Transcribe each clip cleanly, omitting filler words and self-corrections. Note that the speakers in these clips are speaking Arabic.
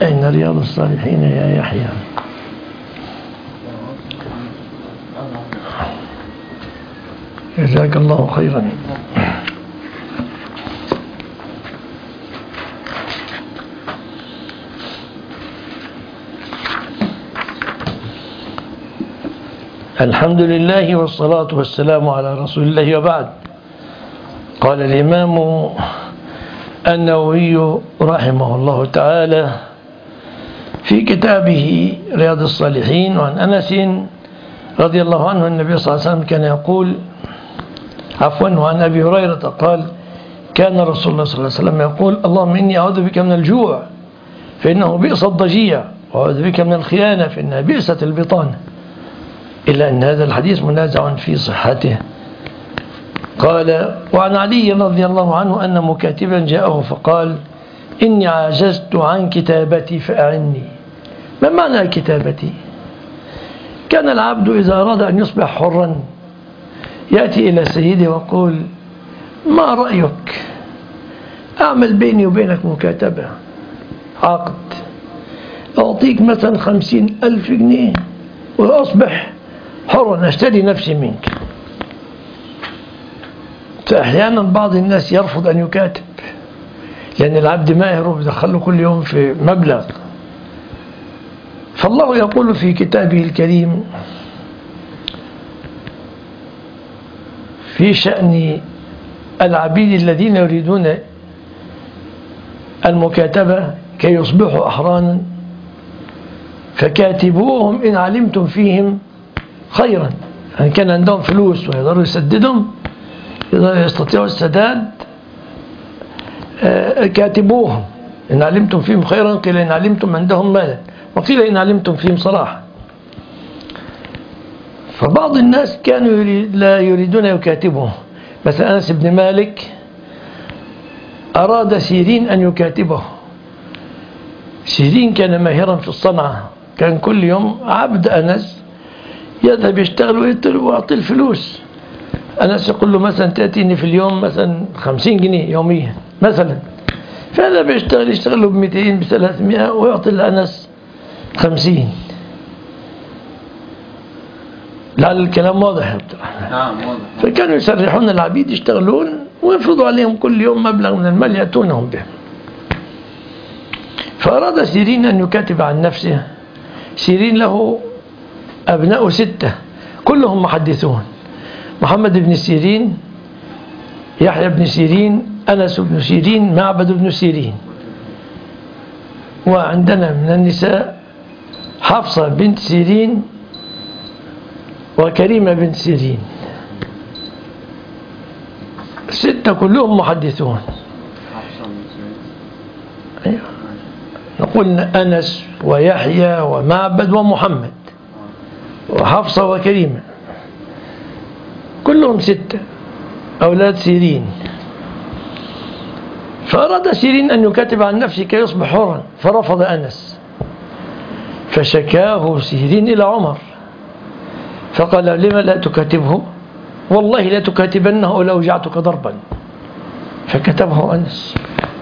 أين رياض الصالحين يا يحيى؟ جزاك الله خيرا. الحمد لله والصلاة والسلام على رسول الله، وبعد. قال الإمام النووي رحمه الله تعالى في كتابه رياض الصالحين عن أنس رضي الله عنه النبي صلى الله عليه وسلم كان يقول وعن أبي هريرة قال كان رسول الله صلى الله عليه وسلم يقول اللهم إني أعوذ بك من الجوع فإنه بئس الضجيع، وأعوذ بك من الخيانة فإنها بئست البطانة، إلا أن هذا الحديث منازع في صحته. قال وعن علي رضي الله عنه أن مكاتبا جاءه فقال إني عجزت عن كتابتي فأعني. ما معنى كتابتي؟ كان العبد إذا أراد أن يصبح حرا يأتي إلى سيده ويقول ما رأيك أعمل بيني وبينك مكاتبة، عقد، أعطيك مثلا 50,000 جنيه وأصبح حرا أشتري نفسي منك. فأحيانا بعض الناس يرفض أن يكاتب لأن العبد ماهر وبيدخله كل يوم في مبلغ. فالله يقول في كتابه الكريم في شأن العبيد الذين يريدون المكاتبة كي يصبحوا أحرانا فكاتبوهم إن علمتم فيهم خيرا، يعني كان عندهم فلوس ويقدروا يسددهم، يستطيعوا السداد، كاتبوهم إن علمتم فيهم خيرا، قيل إن علمتم عندهم مالا، وقيل إن علمتم فيهم صلاحا. فبعض الناس كانوا لا يريدون يكاتبه. مثلا أنس بن مالك أراد سيرين أن يكاتبه. سيرين كان ماهرا في الصنعة، كان كل يوم عبد أنس يذهب يشتغل ويعطي الفلوس. أنس يقول له مثلا تأتيني في اليوم مثلا 50 جنيه يوميا مثلا، فهذا يشتغل له ب200 ب300 ويعطي لأنس 50. لعل الكلام واضح يا عبد الرحمن. نعم واضح. فكانوا يسرحون العبيد يشتغلون ويفرضوا عليهم كل يوم مبلغ من المال يأتونهم به. فأراد سيرين أن يكاتب عن نفسه. سيرين له أبناء 6 كلهم محدثون: محمد بن سيرين، يحيى بن سيرين، أنس بن سيرين، معبد بن سيرين. وعندنا من النساء حفصة بنت سيرين وكريمة بنت سيرين، 6 كلهم محدثون. أيوة. نقول أنس ويحيى ومعبد ومحمد وحفصة وكريمة كلهم 6 أولاد سيرين. فأراد سيرين أن يكاتب عن نفسه كي يصبح حرا، فرفض أنس، فشكاه سيرين إلى عمر فقال لما لا تكاتبه؟ والله لا تكاتبنه لأوجعتك ضربا. فكتبه أنس،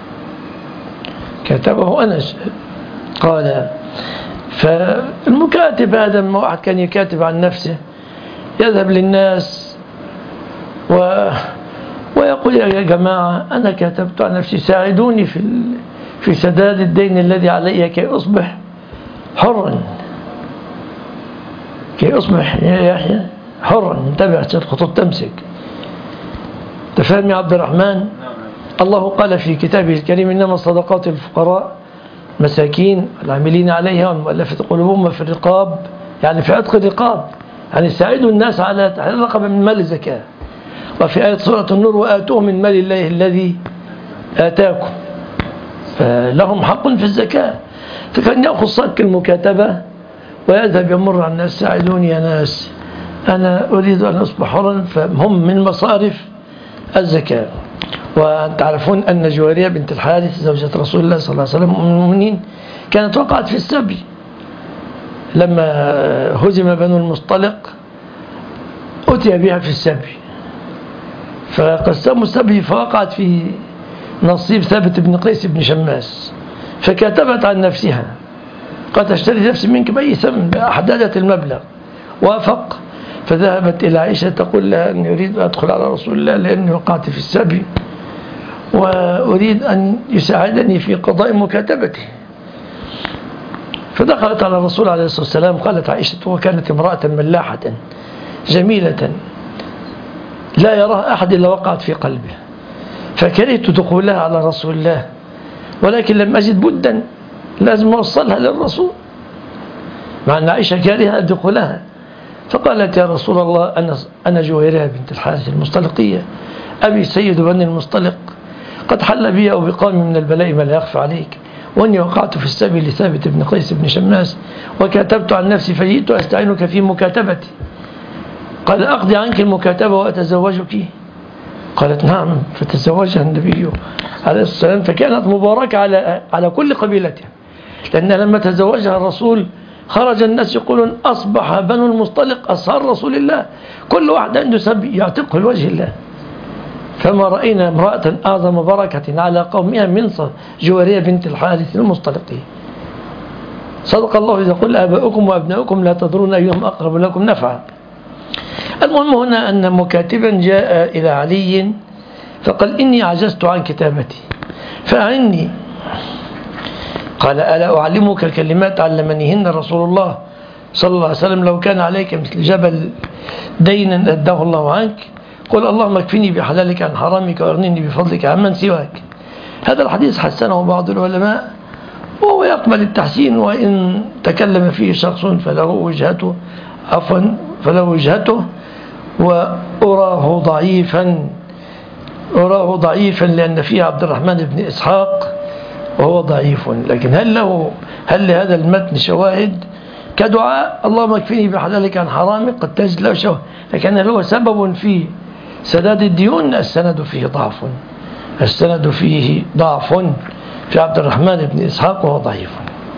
كتبه أنس. قال فالمكاتب هذا لما واحد كان يكاتب عن نفسه يذهب للناس ويقول يا جماعة أنا كتبت عن نفسي ساعدوني في سداد الدين الذي علي كي أصبح حرا، كي أصبح يا يحيى حرا. انتبه الخطوط تمسك. تفهم يا عبد الرحمن؟ الله قال في كتابه الكريم إنما الصدقات للفقراء مساكين العاملين عليها والمؤلفة قلوبهم وفي الرقاب، يعني في عتق الرقاب، يعني ساعدوا الناس على الرقبة من مال الزكاة. وفي آية سورة النور وآتوهم من مال الله الذي آتاكم، فلهم حق في الزكاة. فكان يأخذ صك المكاتبة ويذهب يمر على الناس ساعدوني يا ناس أنا أريد أن أصبح حرا، فهم من مصارف الزكاة. وتعرفون أن جوارية بنت الحارث زوجة رسول الله صلى الله عليه وسلم أم المؤمنين كانت وقعت في السبي لما هزم بنو المصطلق، أتي بها في السبي فقسموا السبي فوقعت في نصيب ثابت بن قيس بن شماس فكتبت عن نفسها قد اشتري نفسي منك بأي ثمن، أحددت المبلغ، وافق. فذهبت إلى عائشة تقول لها أني أريد أن أدخل على رسول الله لأني وقعت في السبي وأريد أن يساعدني في قضاء مكاتبتي. فدخلت على الرسول عليه الصلاة والسلام. قالت عائشة وكانت امرأة ملاحة جميلة لا يراها أحد إلا وقعت في قلبه، فكرهت دخولها على رسول الله ولكن لم أجد بدا لازم أوصلها للرسول، مع أن عائشة كارهة دخولها. فقالت يا رسول الله أنا جويرية بنت الحارث المصطلقية، أبي سيد بني المصطلق، قد حل بي أو بقوم من البلاء ما لا يخفى عليك، وأني وقعت في السبي لثابت بن قيس بن شماس وكتبت عن نفسي فجئت أستعينك في مكاتبتي. قال أقضي عنك المكاتبة وأتزوجك؟ قالت نعم. فتزوجها النبي عليه الصلاة والسلام، فكانت مباركة على كل قبيلتها، لأن لما تزوجها الرسول خرج الناس يقولون أصبح بنو المصطلق أصهار رسول الله، كل واحد عنده سبي يعتقه لوجه الله. فما رأينا امرأة أعظم بركة على قومها من جويرية بنت الحارث المصطلقي. صدق الله إذا قل آباؤكم وأبناؤكم لا تدرون أيهم أقرب لكم نفعا. المهم هنا أن مكاتبا جاء إلى علي فقال إني عجزت عن كتابتي فأعني. قال ألا أعلمك كلمات علمنيهن رسول الله صلى الله عليه وسلم لو كان عليك مثل جبل دينا أداه الله عنك قل اللهم اكفني بحلالك عن حرامك وأغنني بفضلك عمن سواك. هذا الحديث حسنه بعض العلماء وهو يقبل التحسين، وإن تكلم فيه شخص فله وجهته وأراه ضعيفا لأن فيه عبد الرحمن بن إسحاق وهو ضعيف. لكن هل لهذا المتن شواهد كدعاء اللهم اكفني بحلالك عن حرامك؟ قد تجد له شواهد، لكن هل هو سبب في سداد الديون؟ السند فيه ضعف في عبد الرحمن بن إسحاق وهو ضعيف.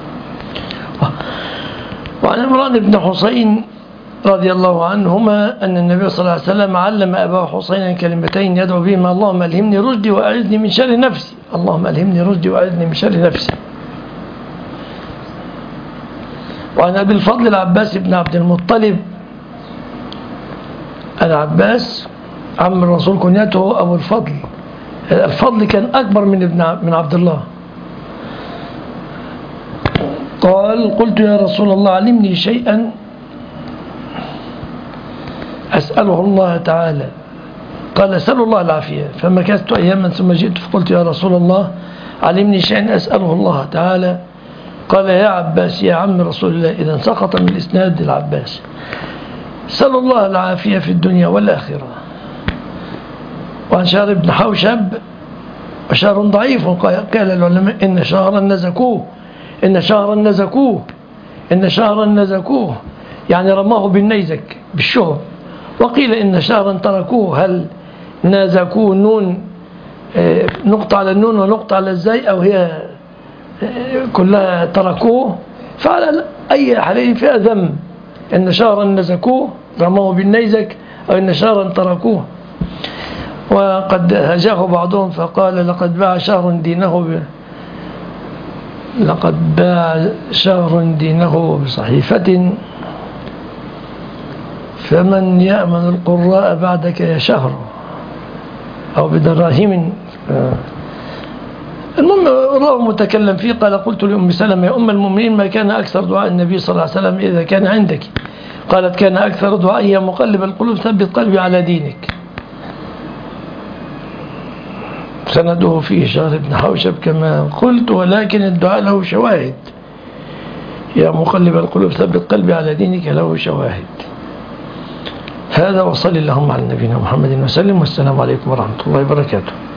وعن عمران بن حسين رضي الله عنهما أن النبي صلى الله عليه وسلم علم أبا حسين كلمتين يدعو بهما اللهم ألهمني رشدي وأعذني من شر نفسي. اللهم ألهمني رشدي وأعذني من شر نفسي. وعن أبي الفضل العباس بن عبد المطلب، العباس عم الرسول كنيته أبو الفضل، الفضل كان أكبر من عبد الله. قال قلت يا رسول الله علمني شيئا أسأله الله تعالى. قال أسأل الله العافية. فمكثت أياما ثم جئت فقلت يا رسول الله علمني شيئا أسأله الله تعالى. قال يا عباس يا عم رسول الله، إذا سقط من الإسناد العباس. أسأل الله العافية في الدنيا والآخرة. وعن شهر بن حوشب وشهر ضعيف قال العلماء إن شهرا نزكوه يعني رماه بالنيزك بالشهر. وقيل إن شهرا تركوه، هل نازكوه نون نقطة على النون ونقطة على الزاي أو هي كلها تركوه؟ فعلى أي حالين فيها ذم، إن شهرا نزكوه رماه بالنيزك أو إن شهرا تركوه. وقد هجاه بعضهم فقال لقد باع شهر دينه بصحيفة فمن يأمن القراء بعدك يا شهر أو بدراهم. المهم رواه متكلم فيه. قال قلت لأم سلمة يا أم المؤمنين ما كان أكثر دعاء النبي صلى الله عليه وسلم إذا كان عندك؟ قالت كان أكثر دعاء يا مقلب القلوب ثبت قلبي على دينك. سنده فيه شهر بن حوشب كما قلت، ولكن الدعاء له شواهد. يا مقلب القلوب ثبت قلبي على دينك له شواهد. هذا وصلي اللهم على نبينا محمد وسلم، والسلام عليكم ورحمة الله وبركاته.